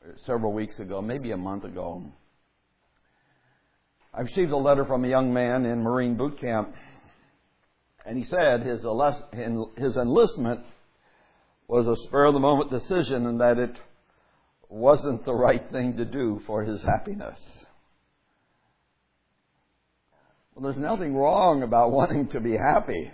several weeks ago, maybe a month ago. I received a letter from a young man in Marine boot camp, and he said his enlistment was a spur-of-the-moment decision and that it wasn't the right thing to do for his happiness. Well, there's nothing wrong about wanting to be happy.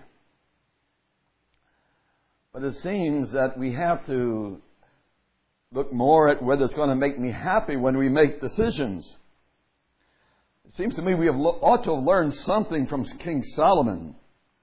But it seems that we have to look more at whether it's going to make me happy when we make decisions. It seems to me we ought to have learned something from King Solomon.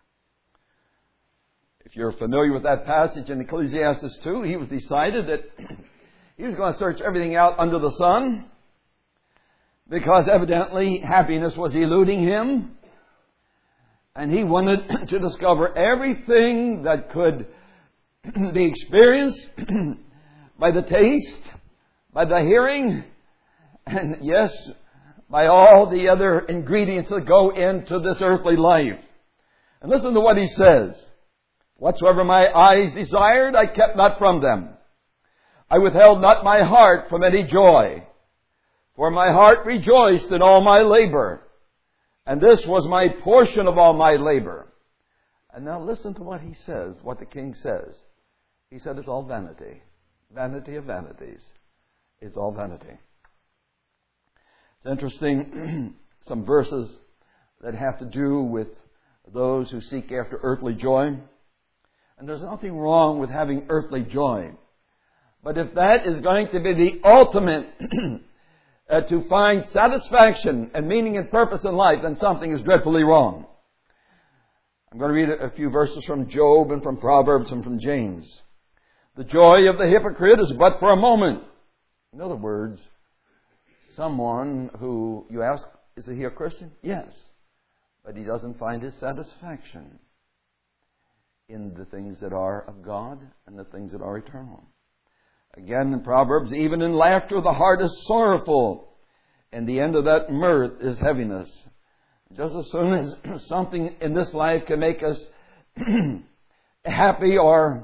If you're familiar with that passage in Ecclesiastes 2, he was decided that he was going to search everything out under the sun because evidently happiness was eluding him. And he wanted to discover everything that could be experienced by the taste, by the hearing, and yes, by all the other ingredients that go into this earthly life. And listen to what he says. Whatsoever my eyes desired, I kept not from them. I withheld not my heart from any joy. For my heart rejoiced in all my labor. And this was my portion of all my labor. And now listen to what he says, what the king says. He said it's all vanity. Vanity of vanities. It's all vanity. It's interesting, some verses that have to do with those who seek after earthly joy. And there's nothing wrong with having earthly joy. But if that is going to be the ultimate to find satisfaction and meaning and purpose in life, then something is dreadfully wrong. I'm going to read a few verses from Job and from Proverbs and from James. The joy of the hypocrite is but for a moment. In other words, someone who you ask, is he a Christian? Yes. But he doesn't find his satisfaction in the things that are of God and the things that are eternal. Again, in Proverbs, even in laughter the heart is sorrowful, and the end of that mirth is heaviness. Just as soon as something in this life can make us happy, or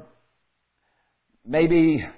maybe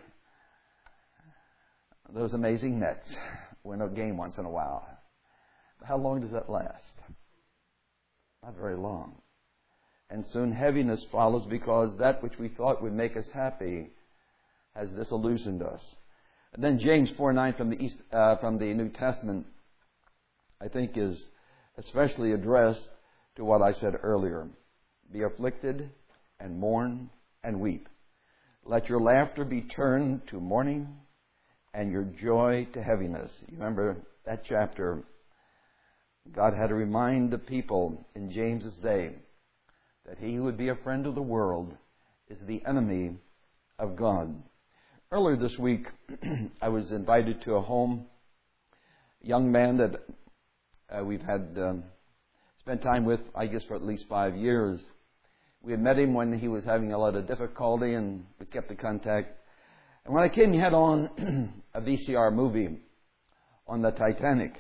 those amazing Mets win a game once in a while. How long does that last? Not very long. And soon heaviness follows because that which we thought would make us happy has disillusioned us. And then James 4:9 from the New Testament, I think, is especially addressed to what I said earlier. Be afflicted and mourn and weep. Let your laughter be turned to mourning and your joy to heaviness. You remember that chapter? God had to remind the people in James's day that he who would be a friend of the world is the enemy of God. Earlier this week, I was invited to a home, a young man that we've had spent time with, I guess, for at least 5 years. We had met him when he was having a lot of difficulty, and we kept the contact. And when I came, he had on a VCR movie on the Titanic.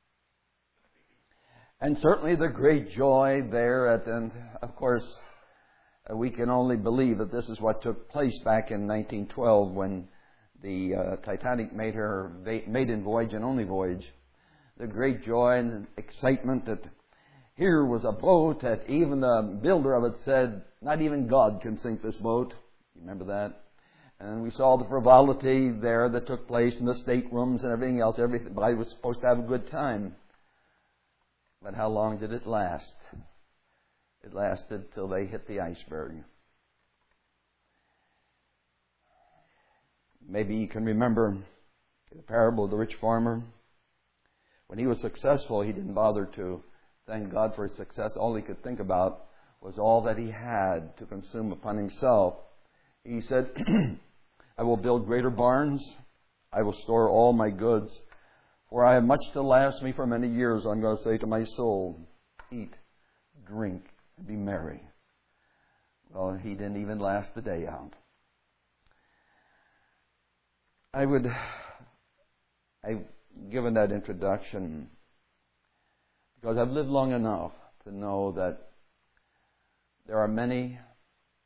And certainly the great joy there, and of course, we can only believe that this is what took place back in 1912 when the Titanic made her maiden voyage and only voyage. The great joy and excitement that here was a boat that even the builder of it said, not even God can sink this boat. You remember that? And we saw the frivolity there that took place in the staterooms and everything else. Everybody was supposed to have a good time. But how long did it last? It lasted till they hit the iceberg. Maybe you can remember the parable of the rich farmer. When he was successful, he didn't bother to thank God for his success. All he could think about was all that he had to consume upon himself. He said, I will build greater barns. I will store all my goods. For I have much to last me for many years. I'm going to say to my soul, eat, drink, and be merry. Well, he didn't even last the day out. I've given that introduction because I've lived long enough to know that there are many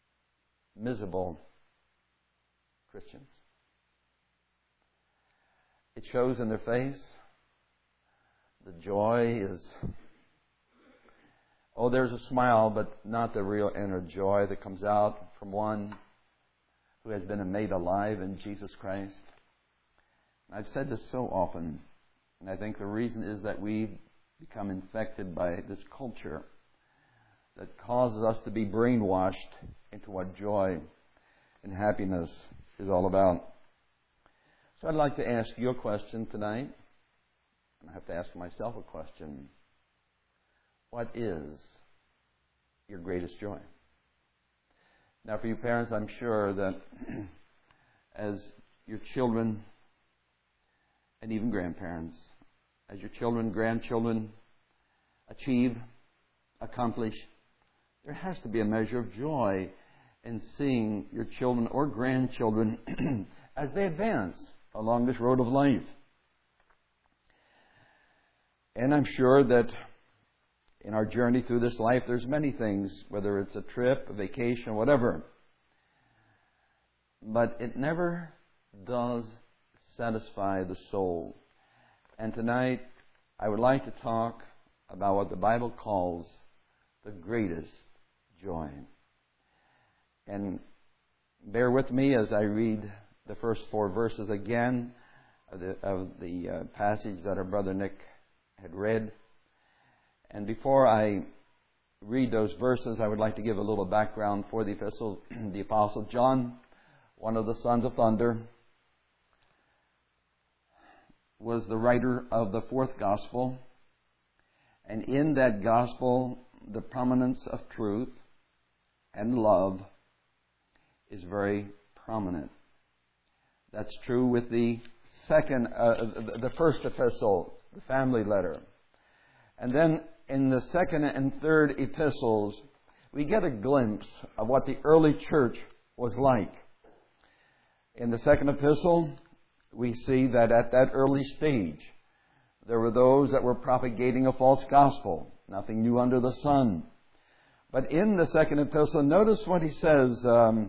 miserable Christians. it shows in their face. The joy is, there's a smile, but not the real inner joy that comes out from one who has been made alive in Jesus Christ. I've said this so often, and I think the reason is that we become infected by this culture that causes us to be brainwashed into what joy and happiness is all about. So I'd like to ask you a question tonight. I have to ask myself a question. What is your greatest joy? Now, for you parents, I'm sure that as your children, and even grandparents, as your children, grandchildren achieve, accomplish, there has to be a measure of joy in seeing your children or grandchildren as they advance along this road of life. And I'm sure that in our journey through this life, there's many things, whether it's a trip, a vacation, whatever. But it never does satisfy the soul. And tonight, I would like to talk about what the Bible calls the greatest joy. And bear with me as I read the first 4 verses again of the passage that our brother Nick had read. And before I read those verses, I would like to give a little background for the epistle. The Apostle John, one of the sons of thunder, was the writer of the 4th gospel. And in that gospel, the prominence of truth and love is very prominent. That's true with the first epistle, the family letter. And then in the 2nd and 3rd epistles, we get a glimpse of what the early church was like. In the 2nd epistle, we see that at that early stage, there were those that were propagating a false gospel, nothing new under the sun. But in the 2nd epistle, notice what he says,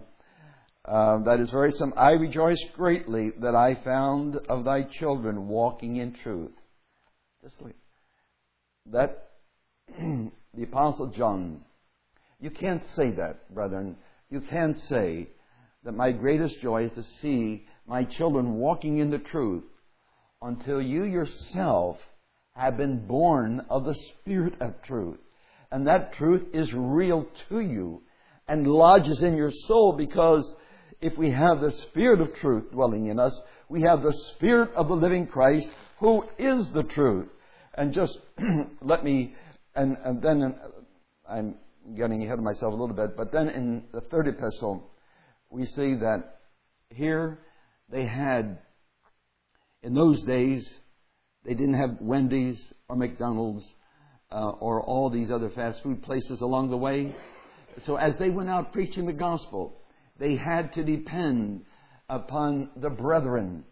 that is very simple. I rejoice greatly that I found of thy children walking in truth. Just like that, the Apostle John, you can't say that, brethren. You can't say that my greatest joy is to see my children walking in the truth until you yourself have been born of the Spirit of truth. And that truth is real to you and lodges in your soul, because if we have the Spirit of truth dwelling in us, we have the Spirit of the living Christ who is the truth. And just let me, and then I'm getting ahead of myself a little bit, but then in the 3rd epistle, we see that here they had, in those days, they didn't have Wendy's or McDonald's or all these other fast food places along the way. So as they went out preaching the gospel, they had to depend upon the brethren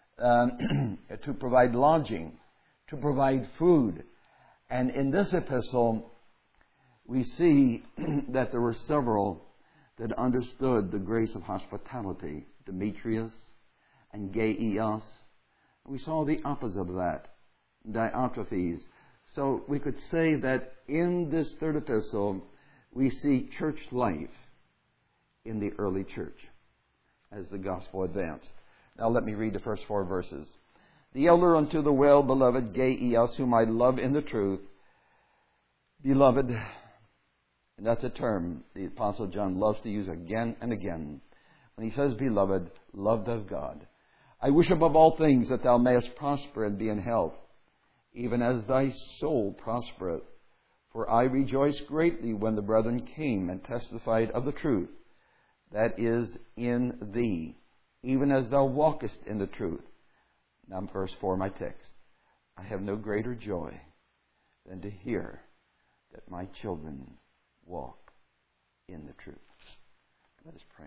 to provide lodging, to provide food. And in this epistle, we see that there were several that understood the grace of hospitality. Demetrius and Gaius. We saw the opposite of that, Diotrephes. So we could say that in this 3rd epistle, we see church life in the early church as the gospel advanced. Now let me read the first 4 verses. The elder unto the well-beloved Gaius, whom I love in the truth. Beloved, and that's a term the Apostle John loves to use again and again. When he says, beloved, loved of God, I wish above all things that thou mayest prosper and be in health, even as thy soul prospereth. For I rejoiced greatly when the brethren came and testified of the truth that is in thee, even as thou walkest in the truth. Now verse 4, my text. I have no greater joy than to hear that my children walk in the truth. Let us pray.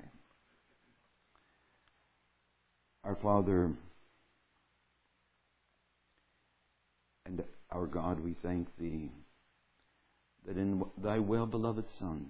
Our Father and our God, we thank Thee that in Thy well-beloved Son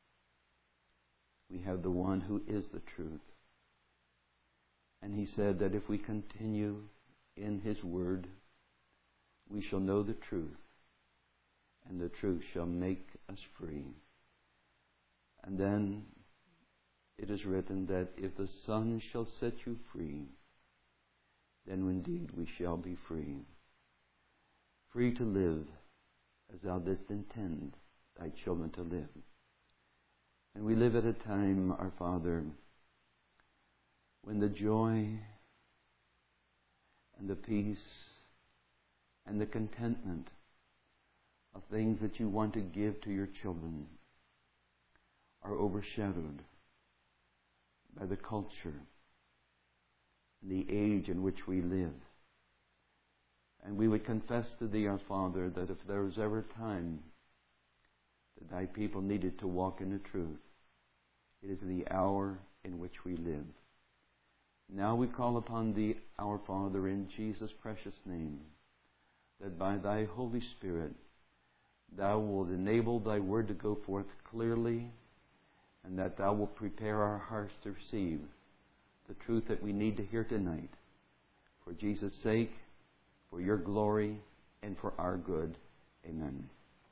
we have the one who is the truth. And He said that if we continue in His Word, we shall know the truth, and the truth shall make us free. And then it is written that if the Son shall set you free, then indeed we shall be free. Free to live as Thou didst intend Thy children to live. And we live at a time, our Father, when the joy and the peace and the contentment of things that You want to give to Your children are overshadowed by the culture and the age in which we live. And we would confess to Thee, our Father, that if there was ever a time that Thy people needed to walk in the truth, it is the hour in which we live. Now we call upon Thee, our Father, in Jesus' precious name, that by Thy Holy Spirit Thou wilt enable Thy Word to go forth clearly, and that Thou wilt prepare our hearts to receive the truth that we need to hear tonight. For Jesus' sake, for Your glory, and for our good. Amen.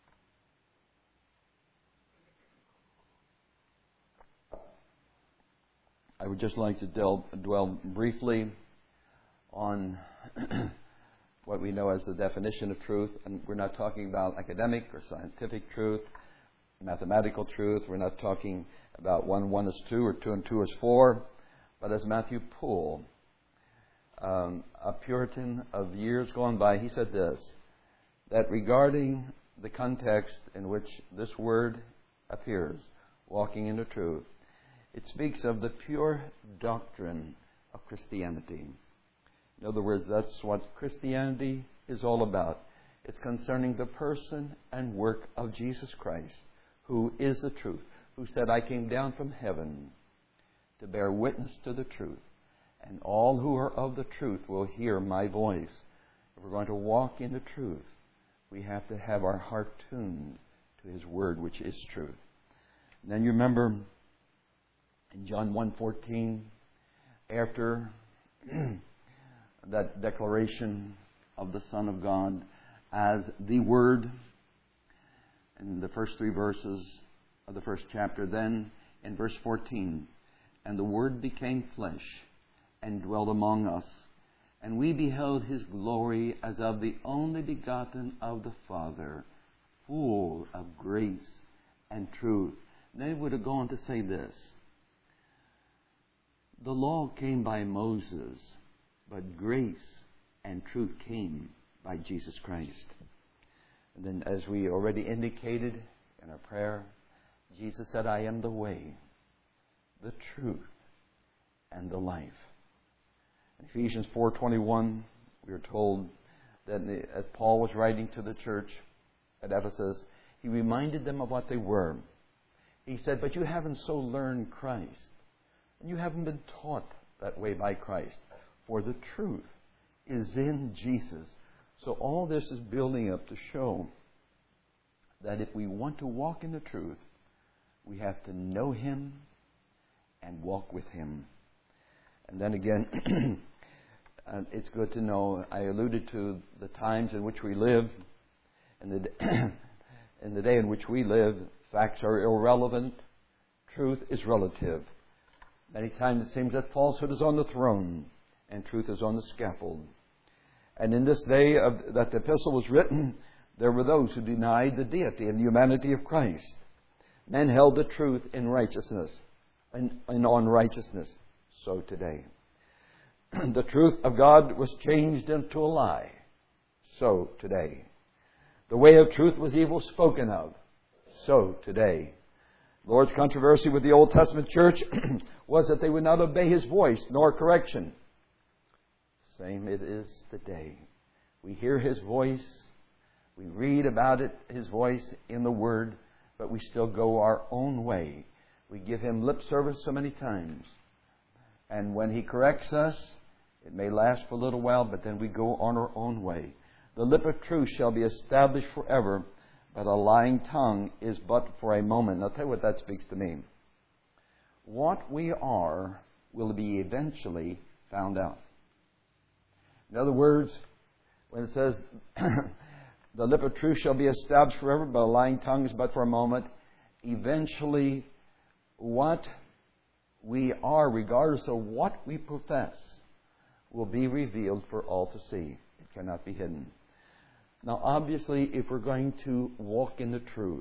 I would just like to dwell briefly on what we know as the definition of truth. And we're not talking about academic or scientific truth, mathematical truth. We're not talking about 1 and 1 is 2 or 2 and 2 is 4. But as Matthew Poole, a Puritan of years gone by, he said this, that regarding the context in which this word appears, walking in the truth, it speaks of the pure doctrine of Christianity. In other words, that's what Christianity is all about. It's concerning the person and work of Jesus Christ, who is the truth, who said, I came down from heaven to bear witness to the truth, and all who are of the truth will hear my voice. If we're going to walk in the truth, we have to have our heart tuned to His Word, which is truth. And then you remember in John 1:14, after that declaration of the Son of God as the Word, in the first 3 verses of the first chapter, then in verse 14, and the Word became flesh and dwelt among us, and we beheld His glory as of the only begotten of the Father, full of grace and truth. And then he would have gone to say this, the law came by Moses, but grace and truth came by Jesus Christ. And then, as we already indicated in our prayer, Jesus said, I am the way, the truth, and the life. In Ephesians 4:21, we are told that as Paul was writing to the church at Ephesus, he reminded them of what they were. He said, but you haven't so learned Christ. And you haven't been taught that way by Christ. For the truth is in Jesus. So all this is building up to show that if we want to walk in the truth, we have to know Him and walk with Him. And then again, it's good to know, I alluded to the times in which we live. In the day in which we live, facts are irrelevant. Truth is relative. Many times it seems that falsehood is on the throne and truth is on the scaffold. And in this day that the epistle was written, there were those who denied the deity and the humanity of Christ. Men held the truth in righteousness and on righteousness. So today. The truth of God was changed into a lie. So today. The way of truth was evil spoken of. So today. The Lord's controversy with the Old Testament church was that they would not obey His voice nor correction. Same it is today. We hear His voice. We read about it, His voice in the Word, but we still go our own way. We give Him lip service so many times. And when He corrects us, it may last for a little while, but then we go on our own way. The lip of truth shall be established forever, but a lying tongue is but for a moment. I'll tell you what that speaks to me. What we are will be eventually found out. In other words, when it says, the lip of truth shall be established forever, but a lying tongue is but for a moment, eventually what we are, regardless of what we profess, will be revealed for all to see. It cannot be hidden. Now, obviously, if we're going to walk in the truth,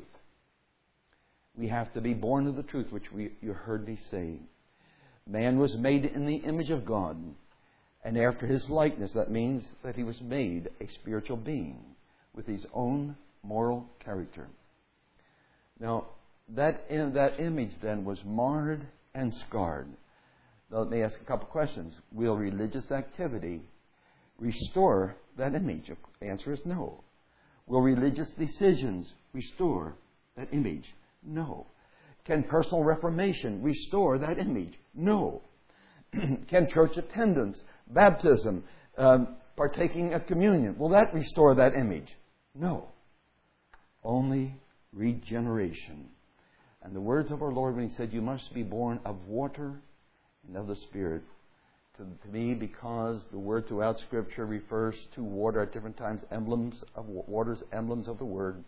we have to be born of the truth, which you heard me say. Man was made in the image of God, and after His likeness. That means that he was made a spiritual being with his own moral character. Now, that image then was marred and scarred. Now, let me ask a couple questions. Will religious activity restore that image? The answer is no. Will religious decisions restore that image? No. Can personal reformation restore that image? No. Can church attendance, baptism, partaking of communion, will that restore that image? No. Only regeneration. And the words of our Lord when He said, you must be born of water and of the Spirit. To me, because the word throughout Scripture refers to water at different times, emblems of waters, emblems of the Word.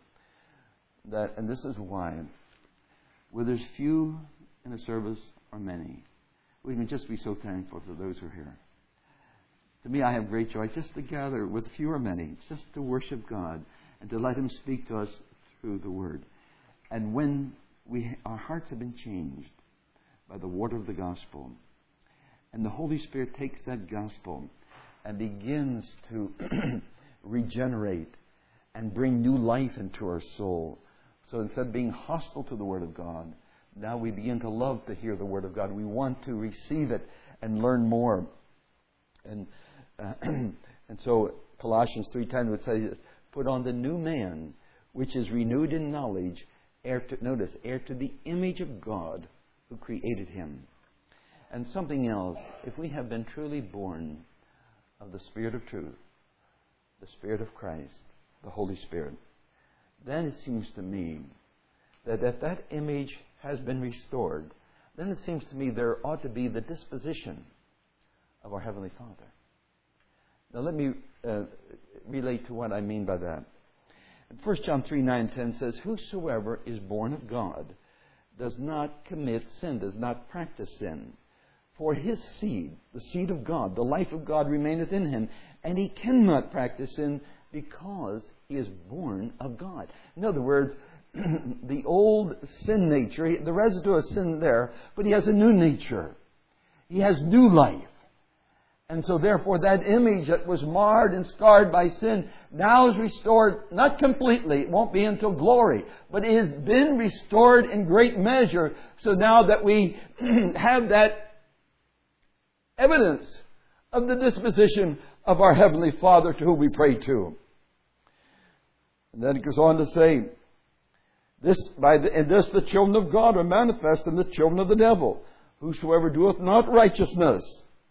And this is why, whether there's few in a service or many, we can just be so thankful for those who are here. To me, I have great joy just to gather with few or many, just to worship God and to let Him speak to us through the Word. And when our hearts have been changed by the water of the gospel, and the Holy Spirit takes that gospel and begins to regenerate and bring new life into our soul. So instead of being hostile to the Word of God, now we begin to love to hear the Word of God. We want to receive it and learn more. And so Colossians 3:10 would say this, put on the new man, which is renewed in knowledge, after the image of God who created him. And something else, if we have been truly born of the Spirit of truth, the Spirit of Christ, the Holy Spirit, then it seems to me that if that image has been restored, then it seems to me there ought to be the disposition of our Heavenly Father. Now let me relate to what I mean by that. 1 John 3:9-10 says, whosoever is born of God does not commit sin, does not practice sin. For his seed, the seed of God, the life of God remaineth in him, and he cannot practice sin because he is born of God. In other words, the old sin nature, the residue of sin there, but he has a new nature. He has new life. And so therefore that image that was marred and scarred by sin now is restored, not completely, it won't be until glory, but it has been restored in great measure. So now that we have that evidence of the disposition of our Heavenly Father to whom we pray to. And then it goes on to say, in this the children of God are manifest and the children of the devil. Whosoever doeth not righteousness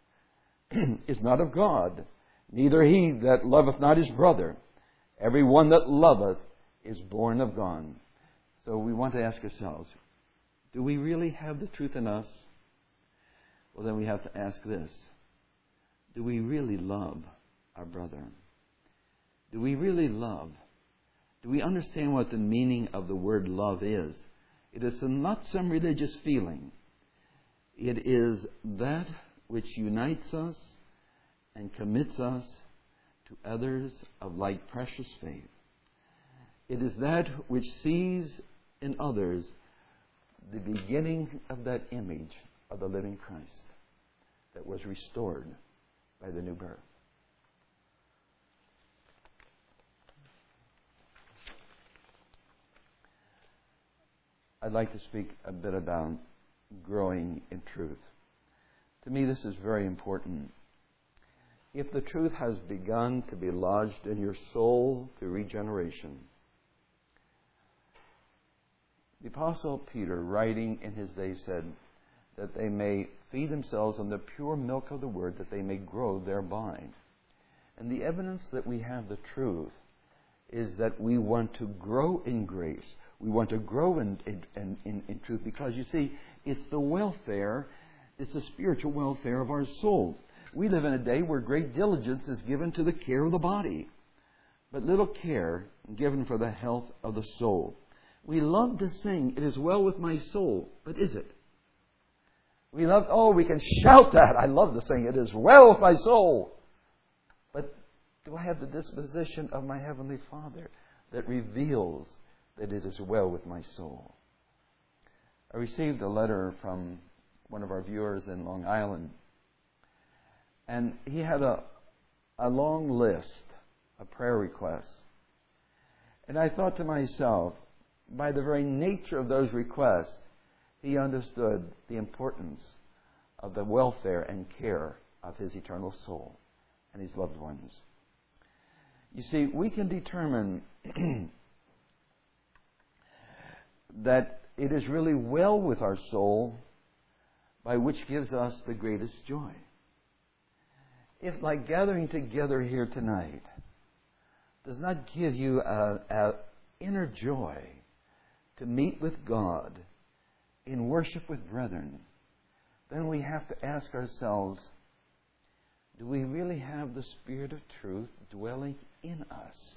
is not of God, neither he that loveth not his brother. Every one that loveth is born of God. So we want to ask ourselves, do we really have the truth in us? Well, then we have to ask this. Do we really love our brother? Do we really love? Do we understand what the meaning of the word love is? It is not some religious feeling. It is that which unites us and commits us to others of like precious faith. It is that which sees in others the beginning of that image of the living Christ that was restored by the new birth. I'd like to speak a bit about growing in truth. To me, this is very important. If the truth has begun to be lodged in your soul through regeneration, the Apostle Peter, writing in his day, said that they may feed themselves on the pure milk of the Word, that they may grow thereby. And the evidence that we have the truth is that we want to grow in grace. We want to grow in truth because, you see, it's the welfare, it's the spiritual welfare of our soul. We live in a day where great diligence is given to the care of the body, but little care given for the health of the soul. We love to sing, "It is well with my soul," but is it? We can shout that. I love to sing, "It is well with my soul." But do I have the disposition of my Heavenly Father that reveals that it is well with my soul? I received a letter from one of our viewers in Long Island, and he had a long list of prayer requests. And I thought to myself, by the very nature of those requests, he understood the importance of the welfare and care of his eternal soul and his loved ones. You see, we can determine that it is really well with our soul by which gives us the greatest joy. If, like gathering together here tonight, does not give you an inner joy to meet with God in worship with brethren, then we have to ask ourselves, do we really have the Spirit of truth dwelling in us?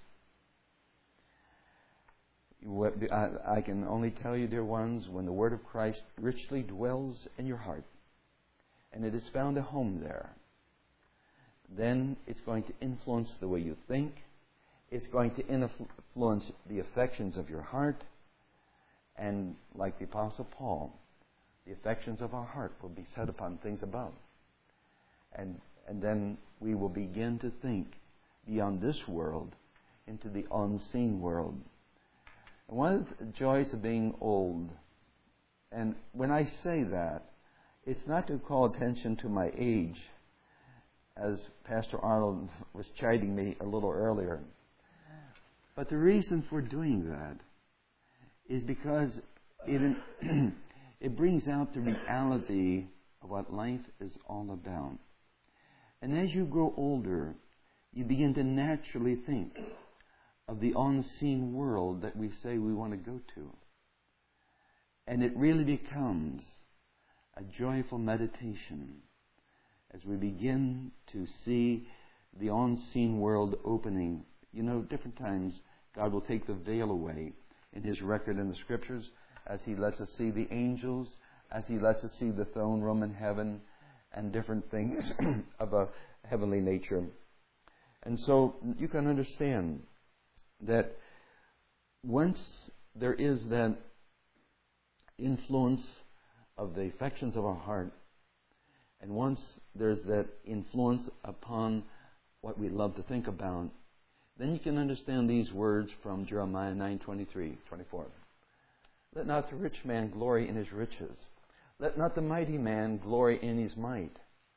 I can only tell you, dear ones, when the Word of Christ richly dwells in your heart, and it has found a home there, then it's going to influence the way you think. It's going to influence the affections of your heart. And like the Apostle Paul, the affections of our heart will be set upon things above. And then we will begin to think beyond this world into the unseen world. And one of the joys of being old, and when I say that, it's not to call attention to my age, as Pastor Arnold was chiding me a little earlier. But the reason for doing that is because it brings out the reality of what life is all about. And as you grow older, you begin to naturally think of the unseen world that we say we want to go to. And it really becomes a joyful meditation as we begin to see the unseen world opening. You know, different times God will take the veil away in His record in the Scriptures as He lets us see the angels, as He lets us see the throne room in heaven, and different things of a heavenly nature. And so you can understand that once there is that influence of the affections of our heart, and once there's that influence upon what we love to think about, then you can understand these words from Jeremiah 9:23-24. Let not the rich man glory in his riches. Let not the mighty man glory in his might.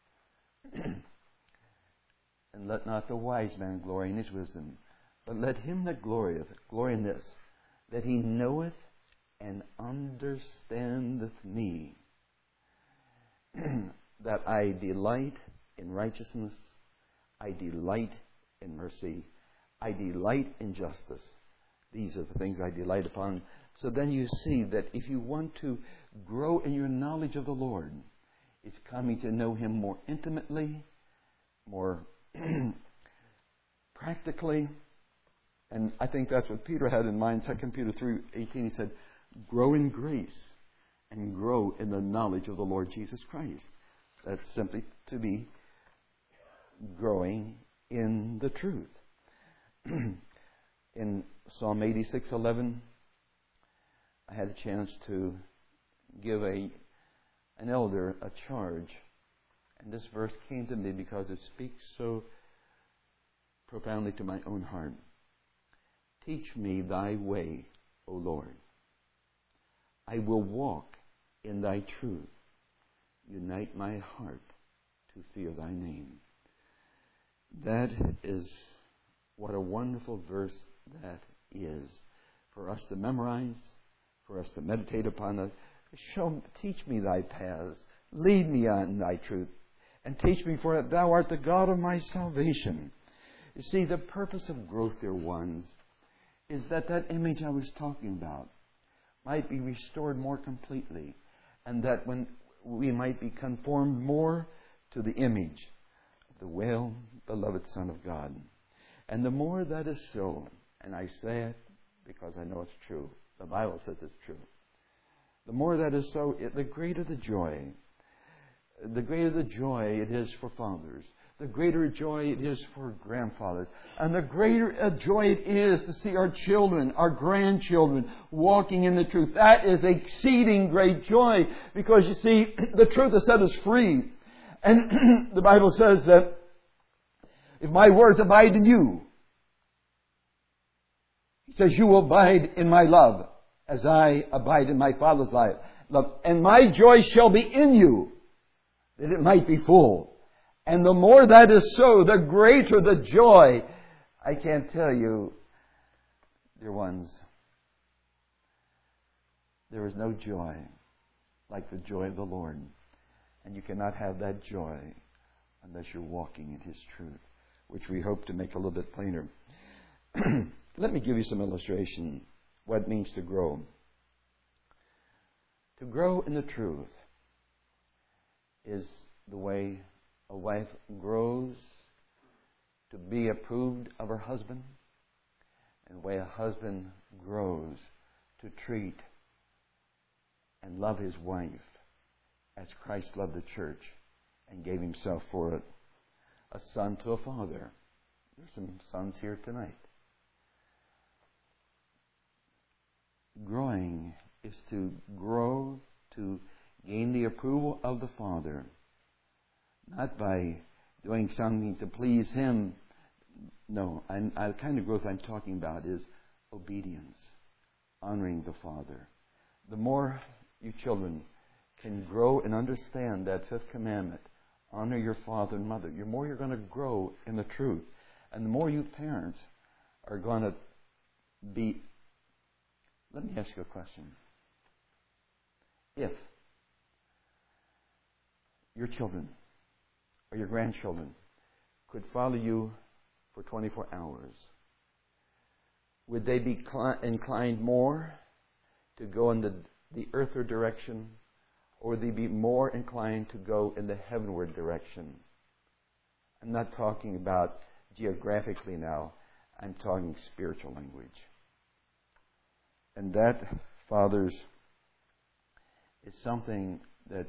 And let not the wise man glory in his wisdom. But let him that glorieth glory in this, that he knoweth and understandeth me, that I delight in righteousness, I delight in mercy, I delight in justice. These are the things I delight upon. So then you see that if you want to grow in your knowledge of the Lord, it's coming to know Him more intimately, more practically. And I think that's what Peter had in mind. 2 Peter 3:18, he said, grow in grace and grow in the knowledge of the Lord Jesus Christ. That's simply to be growing in the truth. In Psalm 86:11, I had a chance to give an elder a charge. And this verse came to me because it speaks so profoundly to my own heart. Teach me thy way, O Lord. I will walk in thy truth. Unite my heart to fear thy name. That is what a wonderful verse that is for us to memorize, for us to meditate upon it. Teach me thy paths. Lead me on thy truth. And teach me, for thou art the God of my salvation. You see, the purpose of growth, dear ones, is that image I was talking about might be restored more completely, and that when we might be conformed more to the image the well-beloved Son of God. And the more that is so, and I say it because I know it's true, the Bible says it's true, the more that is so, the greater the joy. The greater the joy it is for fathers. The greater joy it is for grandfathers. And the greater a joy it is to see our children, our grandchildren, walking in the truth. That is exceeding great joy. Because you see, the truth has set us free. And the Bible says that if my words abide in you, He says, you will abide in my love as I abide in my Father's love. And my joy shall be in you, that it might be full. And the more that is so, the greater the joy. I can't tell you, dear ones, there is no joy like the joy of the Lord. And you cannot have that joy unless you're walking in His truth, which we hope to make a little bit plainer. Let me give you some illustration what it means to grow. To grow in the truth is the way a wife grows to be approved of her husband, and the way a husband grows to treat and love his wife as Christ loved the church and gave Himself for it. A son to a father. There's some sons here tonight. Growing is to grow to gain the approval of the Father, not by doing something to please Him. No, the kind of growth I'm talking about is obedience, honoring the Father. The more you children can grow and understand that fifth commandment, honor your father and mother, the more you're going to grow in the truth. And the more you parents are going to be... Let me ask you a question. If your children or your grandchildren could follow you for 24 hours, would they be inclined more to go in the earthward direction, or would they be more inclined to go in the heavenward direction? I'm not talking about geographically now. I'm talking spiritual language. And that, fathers, is something that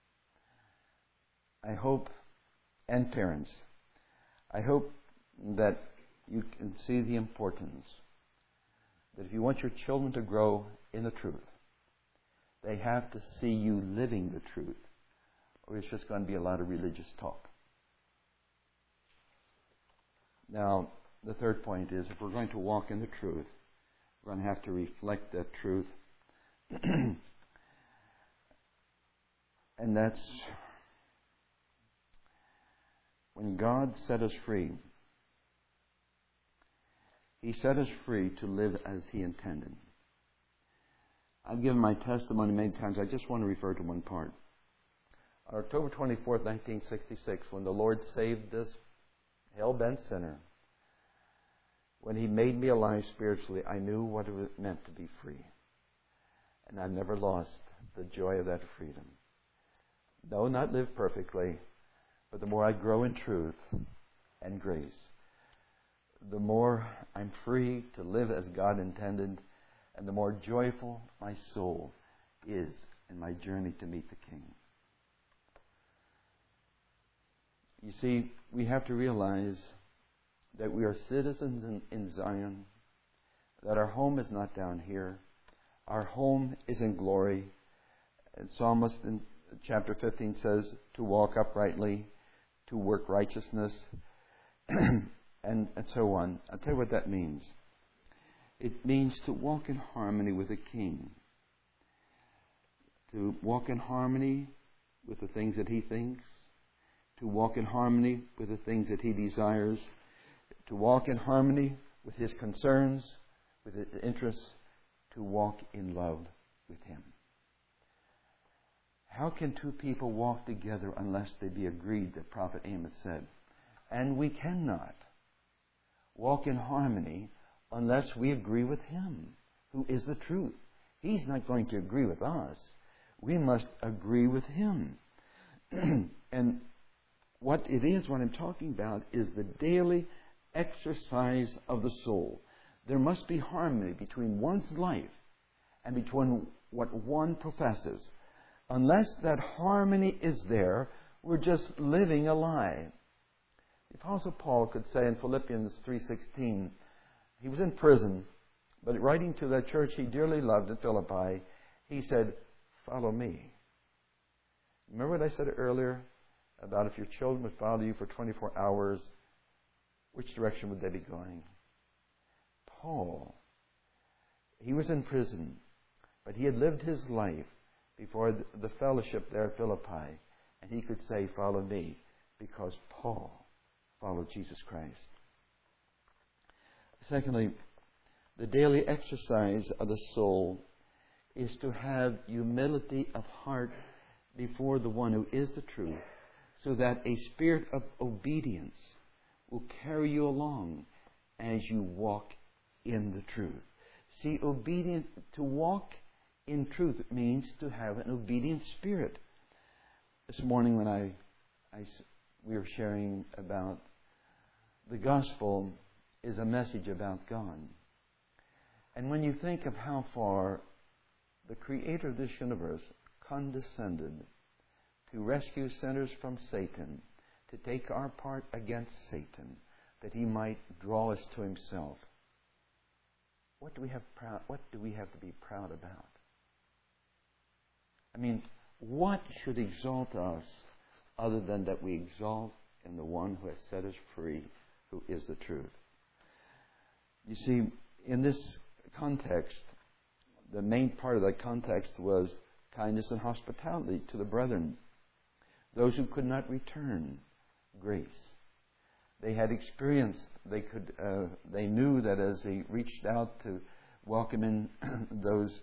I hope, and parents, I hope that you can see the importance that if you want your children to grow in the truth, they have to see you living the truth, or it's just going to be a lot of religious talk. Now, the third point is, if we're going to walk in the truth, we're going to have to reflect that truth. And that's when God set us free. He set us free to live as He intended. I've given my testimony many times. I just want to refer to one part. On October 24th, 1966, when the Lord saved this hell-bent sinner, when He made me alive spiritually, I knew what it meant to be free. And I've never lost the joy of that freedom. No, not live perfectly, but the more I grow in truth and grace, the more I'm free to live as God intended, and the more joyful my soul is in my journey to meet the King. You see, we have to realize that we are citizens in Zion, that our home is not down here. Our home is in glory. And Psalmist in chapter 15 says to walk uprightly, to work righteousness, and so on. I'll tell you what that means. It means to walk in harmony with the King. To walk in harmony with the things that He thinks. To walk in harmony with the things that He desires. To walk in harmony with His concerns, with His interests. To walk in love with Him. How can two people walk together unless they be agreed, the prophet Amos said? And we cannot walk in harmony unless we agree with Him, who is the truth. He's not going to agree with us. We must agree with Him. And what it is, what I'm talking about, is the daily exercise of the soul. There must be harmony between one's life and between what one professes. Unless that harmony is there, we're just living a lie. The Apostle Paul could say in Philippians 3:16, he was in prison, but writing to that church he dearly loved at Philippi, he said, "Follow me." Remember what I said earlier about if your children would follow you for 24 hours, which direction would they be going? Paul, he was in prison, but he had lived his life before the fellowship there at Philippi, and he could say, "Follow me," because Paul followed Jesus Christ. Secondly, the daily exercise of the soul is to have humility of heart before the one who is the truth, so that a spirit of obedience will carry you along as you walk in the truth. See, to walk in truth means to have an obedient spirit. This morning when we were sharing about the gospel is a message about God. And when you think of how far the Creator of this universe condescended to rescue sinners from Satan, to take our part against Satan, that He might draw us to Himself, what do we have to be proud about? I mean, what should exalt us other than that we exalt in the one who has set us free, who is the truth? You see, in this context, the main part of that context was kindness and hospitality to the brethren, those who could not return grace. They had experienced, they knew that as they reached out to welcome in those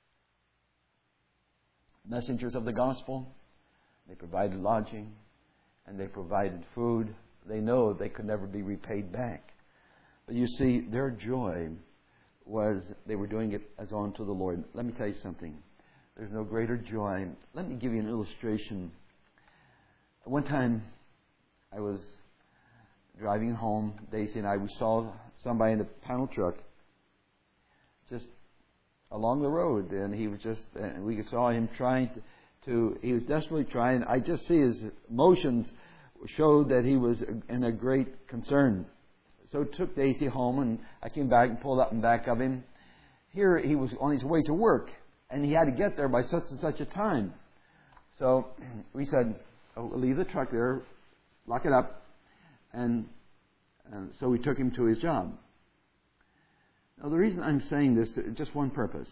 messengers of the gospel, they provided lodging and they provided food. They know they could never be repaid back. But you see, their joy was they were doing it as unto the Lord. Let me tell you something. There's no greater joy. Let me give you an illustration. One time I was driving home, Daisy and I, we saw somebody in a panel truck just along the road, and he was just, we saw him trying he was desperately trying. I just see his motions showed that he was in a great concern. So I took Daisy home, and I came back and pulled up in back of him. Here he was on his way to work, and he had to get there by such and such a time. So we said, we'll leave the truck there, lock it up, and so we took him to his job. Now the reason I'm saying this, just one purpose.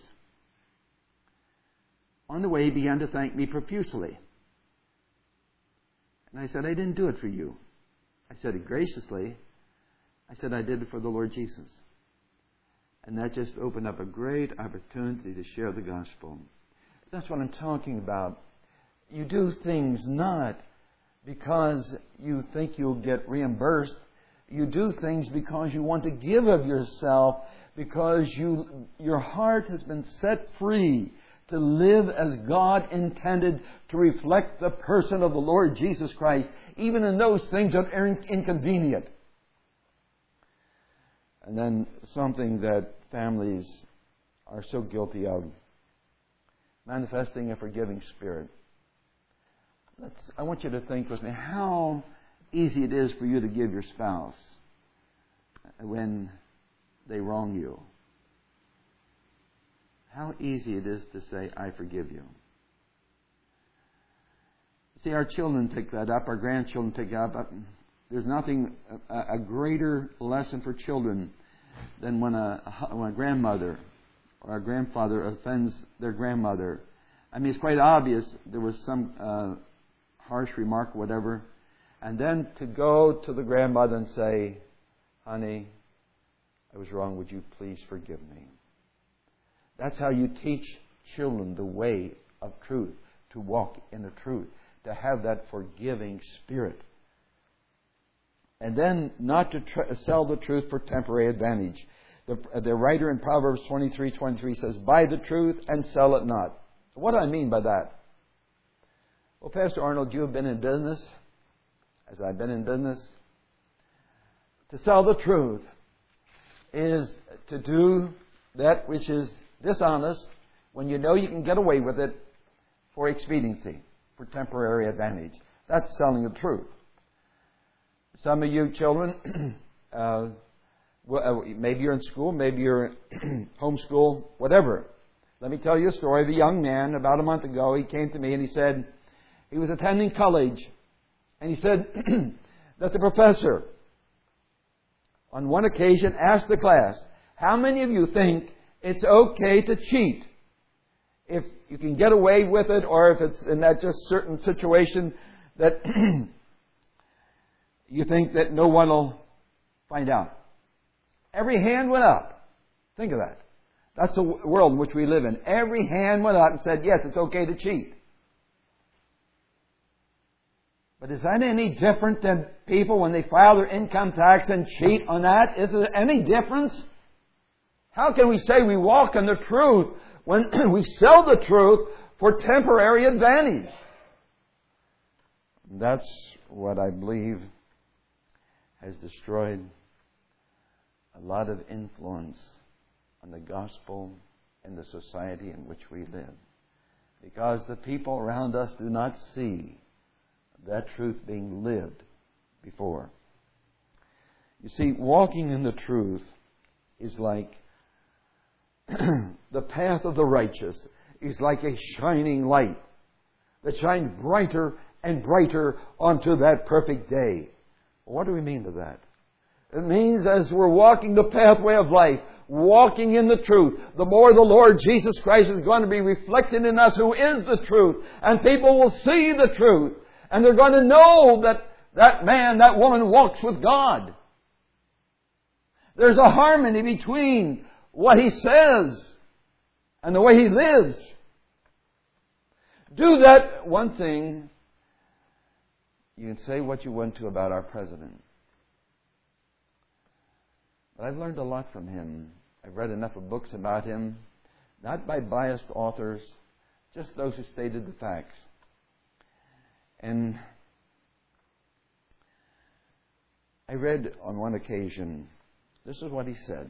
On the way, he began to thank me profusely. And I said, I didn't do it for you. I said it graciously. I said I did it for the Lord Jesus. And that just opened up a great opportunity to share the gospel. That's what I'm talking about. You do things not because you think you'll get reimbursed. You do things because you want to give of yourself, because your heart has been set free to live as God intended, to reflect the person of the Lord Jesus Christ, even in those things that are inconvenient. And then something that families are so guilty of, manifesting a forgiving spirit. I want you to think with me how easy it is for you to give your spouse when they wrong you. How easy it is to say, I forgive you. See, our children take that up. Our grandchildren take that up. There's nothing, a greater lesson for children than when a grandmother or a grandfather offends their grandmother. I mean, it's quite obvious there was some harsh remark or whatever. And then to go to the grandmother and say, honey, I was wrong. Would you please forgive me? That's how you teach children the way of truth, to walk in the truth, to have that forgiving spirit. And then not to sell the truth for temporary advantage. The writer in Proverbs 23:23 says, buy the truth and sell it not. What do I mean by that? Well, Pastor Arnold, you have been in business as I've been in business, to sell the truth is to do that which is dishonest when you know you can get away with it for expediency, for temporary advantage. That's selling the truth. Some of you children, maybe you're in school, maybe you're homeschool, whatever. Let me tell you a story of a young man about a month ago. He came to me and he said he was attending college. And he said that the professor, on one occasion, asked the class, how many of you think it's okay to cheat if you can get away with it, or if it's in that just certain situation that you think that no one will find out? Every hand went up. Think of that. That's the world in which we live in. Every hand went up and said, yes, it's okay to cheat. But is that any different than people when they file their income tax and cheat on that? Is there any difference? How can we say we walk in the truth when we sell the truth for temporary advantage? That's what I believe has destroyed a lot of influence on the gospel and the society in which we live. Because the people around us do not see that truth being lived before. You see, walking in the truth is like the path of the righteous is like a shining light that shines brighter and brighter onto that perfect day. What do we mean by that? It means as we're walking the pathway of life, walking in the truth, the more the Lord Jesus Christ is going to be reflected in us, who is the truth. And people will see the truth. And they're going to know that that man, that woman walks with God. There's a harmony between what he says and the way he lives. Do that one thing. You can say what you want to about our president. But I've learned a lot from him. I've read enough of books about him, not by biased authors, just those who stated the facts. And I read on one occasion, this is what he said: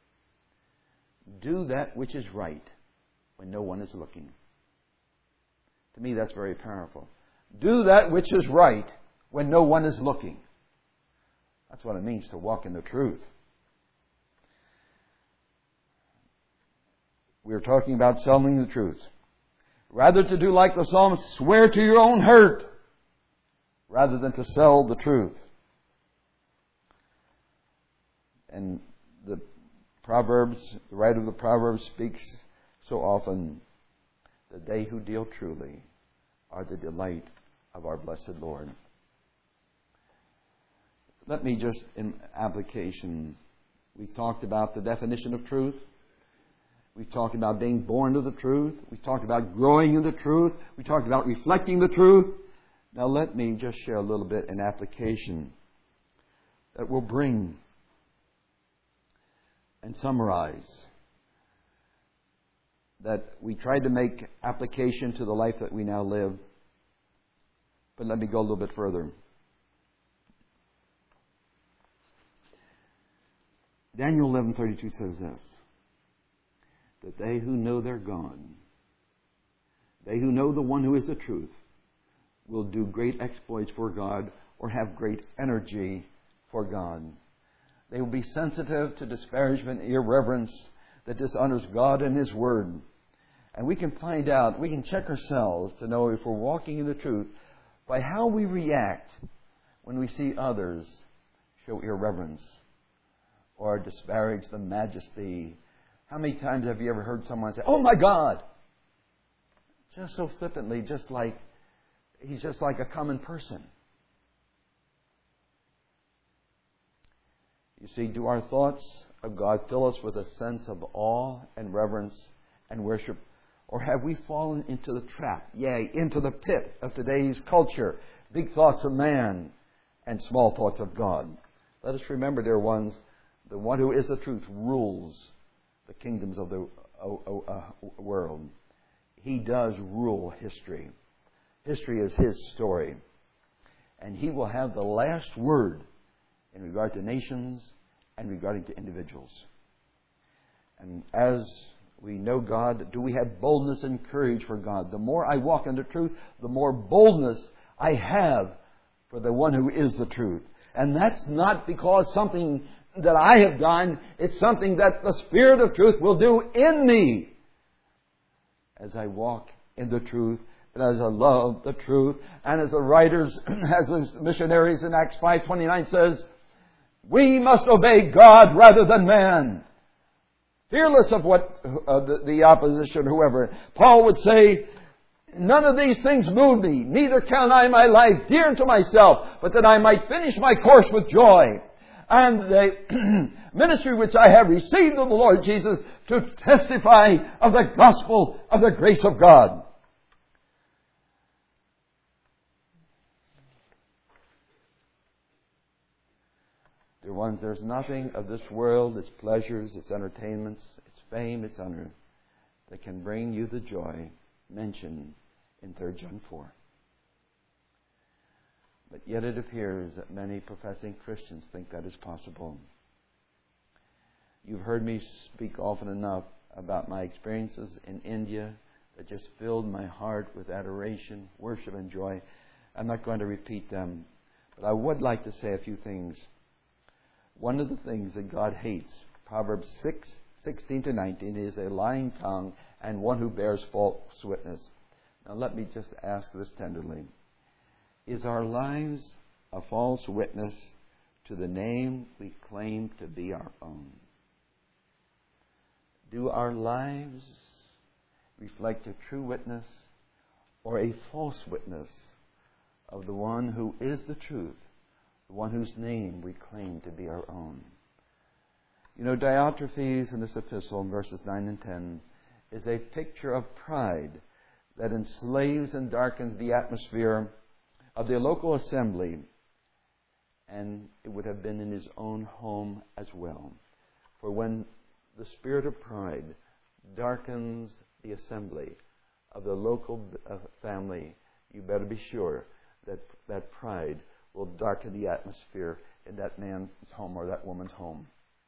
do that which is right when no one is looking. To me, that's very powerful. Do that which is right when no one is looking. That's what it means to walk in the truth. We're talking about selling the truth. Rather to do like the psalmist, swear to your own hurt, rather than to sell the truth. And the Proverbs, the writer of the Proverbs speaks so often that they who deal truly are the delight of our blessed Lord. Let me just, in application, we talked about the definition of truth. We talked about being born to the truth. We talked about growing in the truth. We talked about reflecting the truth. Now let me just share a little bit in application that will bring and summarize that we tried to make application to the life that we now live. But let me go a little bit further. Daniel 11:32 says this: that they who know their God, they who know the one who is the truth, will do great exploits for God or have great energy for God. They will be sensitive to disparagement and irreverence that dishonors God and His Word. And we can find out, we can check ourselves to know if we're walking in the truth by how we react when we see others show irreverence or disparage the majesty. How many times have you ever heard someone say, "Oh my God!" Just so flippantly, just like he's just like a common person. You see, do our thoughts of God fill us with a sense of awe and reverence and worship? Or have we fallen into the trap, yea, into the pit of today's culture? Big thoughts of man and small thoughts of God. Let us remember, dear ones, the one who is the truth rules the kingdoms of the world. He does rule history. History is His story. And He will have the last word in regard to nations and regarding to individuals. And as we know God, do we have boldness and courage for God? The more I walk in the truth, the more boldness I have for the one who is the truth. And that's not because something that I have done. It's something that the Spirit of truth will do in me as I walk in the truth, and as I love the truth, and as the writers, as the missionaries in Acts 5:29 says, we must obey God rather than man, fearless of what the opposition, whoever. Paul would say, none of these things move me, neither count I my life dear unto myself, but that I might finish my course with joy, and the ministry which I have received of the Lord Jesus, to testify of the gospel of the grace of God. Dear ones, there's nothing of this world, its pleasures, its entertainments, its fame, its honor, that can bring you the joy mentioned in 3 John 4. But yet it appears that many professing Christians think that is possible. You've heard me speak often enough about my experiences in India that just filled my heart with adoration, worship, and joy. I'm not going to repeat them, but I would like to say a few things. One of the things that God hates, Proverbs 6:16-19, is a lying tongue and one who bears false witness. Now let me just ask this tenderly. Is our lives a false witness to the name we claim to be our own? Do our lives reflect a true witness or a false witness of the one who is the truth, the one whose name we claim to be our own? You know, Diotrephes in this epistle, in verses 9 and 10, is a picture of pride that enslaves and darkens the atmosphere of the local assembly, and it would have been in his own home as well. For when the spirit of pride darkens the assembly of the local family, you better be sure that that pride will darken the atmosphere in that man's home or that woman's home.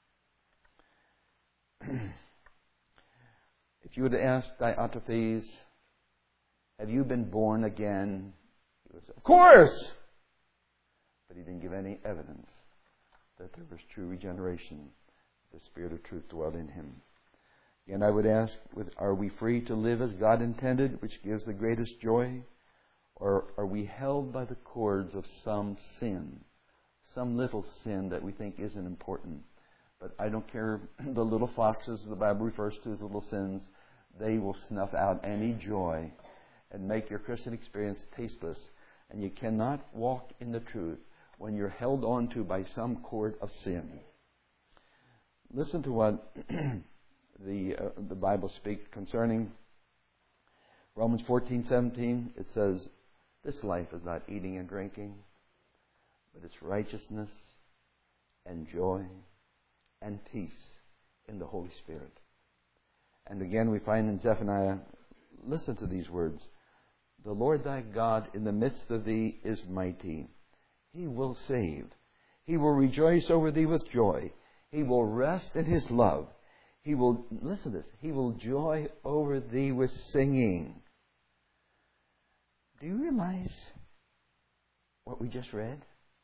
If you were to ask Diotrephes, have you been born again? He would say, of course! But he didn't give any evidence that there was true regeneration. The Spirit of truth dwelt in him. Again, I would ask, are we free to live as God intended, which gives the greatest joy? Or are we held by the cords of some sin, some little sin that we think isn't important? But I don't care, the little foxes the Bible refers to as little sins, they will snuff out any joy and make your Christian experience tasteless. And you cannot walk in the truth when you're held on to by some cord of sin. Listen to what the Bible speaks concerning Romans 14:17. It says, this life is not eating and drinking, but it's righteousness and joy and peace in the Holy Spirit. And again we find in Zephaniah, listen to these words. The Lord thy God in the midst of thee is mighty. He will save. He will rejoice over thee with joy. He will rest in His love. He will, listen to this, He will joy over thee with singing. Do you realize what we just read?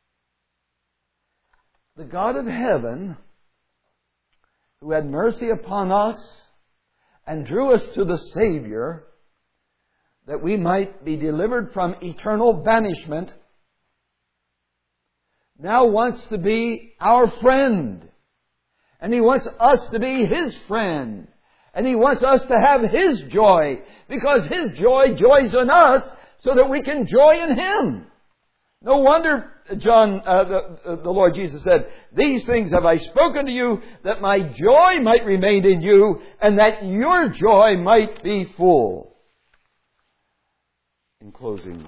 The God of heaven, who had mercy upon us and drew us to the Savior, that we might be delivered from eternal banishment, now wants to be our friend. And He wants us to be His friend. And He wants us to have His joy, because His joy joys in us so that we can joy in Him. No wonder the Lord Jesus said, these things have I spoken to you, that my joy might remain in you, and that your joy might be full. In closing,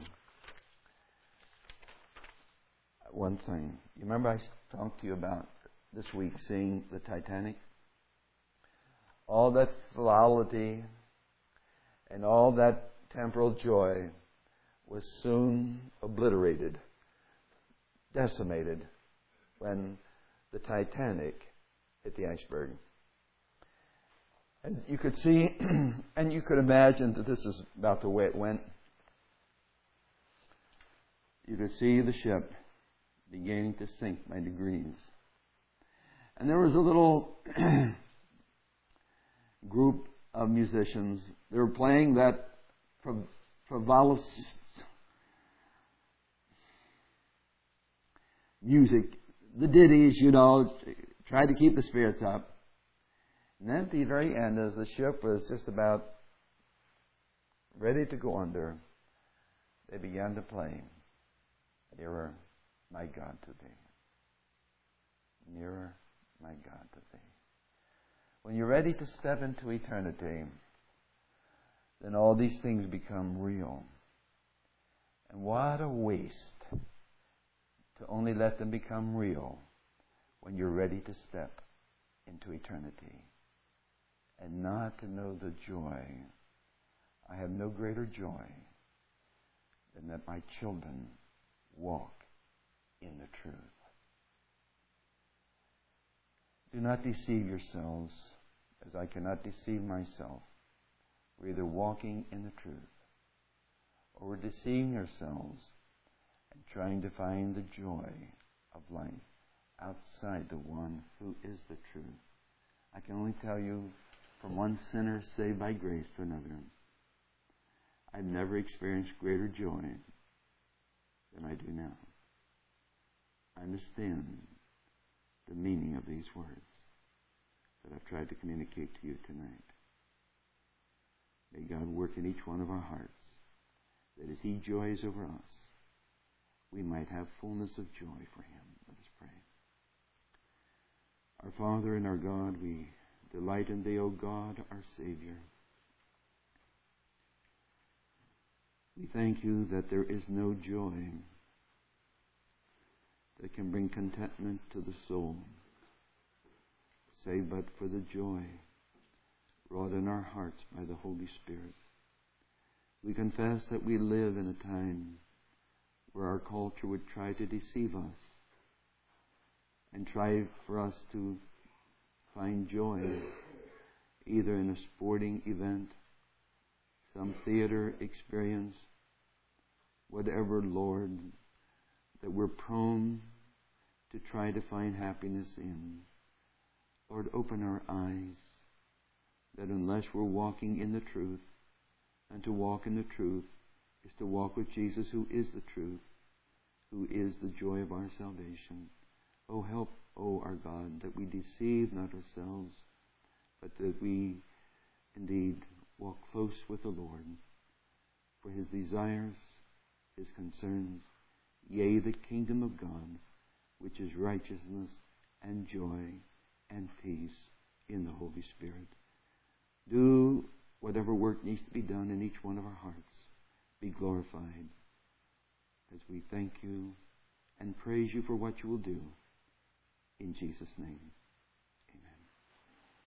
one thing. You remember I talked to you about this week seeing the Titanic? All that frivolity and all that temporal joy was soon obliterated decimated when the Titanic hit the iceberg. And you could see, and you could imagine that this is about the way it went. You could see the ship beginning to sink by degrees. And there was a little group of musicians. They were playing that frivolous music, the ditties, try to keep the spirits up. And then at the very end, as the ship was just about ready to go under, they began to play, "Nearer, my God, to Thee. Nearer, my God, to Thee." When you're ready to step into eternity, then all these things become real. And what a waste to only let them become real when you're ready to step into eternity and not to know the joy. I have no greater joy than that my children walk in the truth. Do not deceive yourselves, as I cannot deceive myself. We're either walking in the truth, or we're deceiving ourselves and trying to find the joy of life outside the one who is the truth. I can only tell you, from one sinner saved by grace to another, I've never experienced greater joy than I do now. I understand the meaning of these words that I've tried to communicate to you tonight. May God work in each one of our hearts, that as He joys over us, we might have fullness of joy for Him. Let us pray. Our Father and our God, we delight in Thee, O God, our Savior. We thank You that there is no joy that can bring contentment to the soul, save but for the joy wrought in our hearts by the Holy Spirit. We confess that we live in a time where our culture would try to deceive us and try for us to find joy either in a sporting event, some theater experience, whatever, Lord, that we're prone to try to find happiness in. Lord, open our eyes that unless we're walking in the truth, and to walk in the truth is to walk with Jesus, who is the truth, who is the joy of our salvation. Oh, help, oh our God, that we deceive not ourselves, but that we indeed walk close with the Lord. For His desires, His concerns, yea, the kingdom of God, which is righteousness and joy and peace in the Holy Spirit. Do whatever work needs to be done in each one of our hearts. Be glorified as we thank You and praise You for what You will do. In Jesus' name.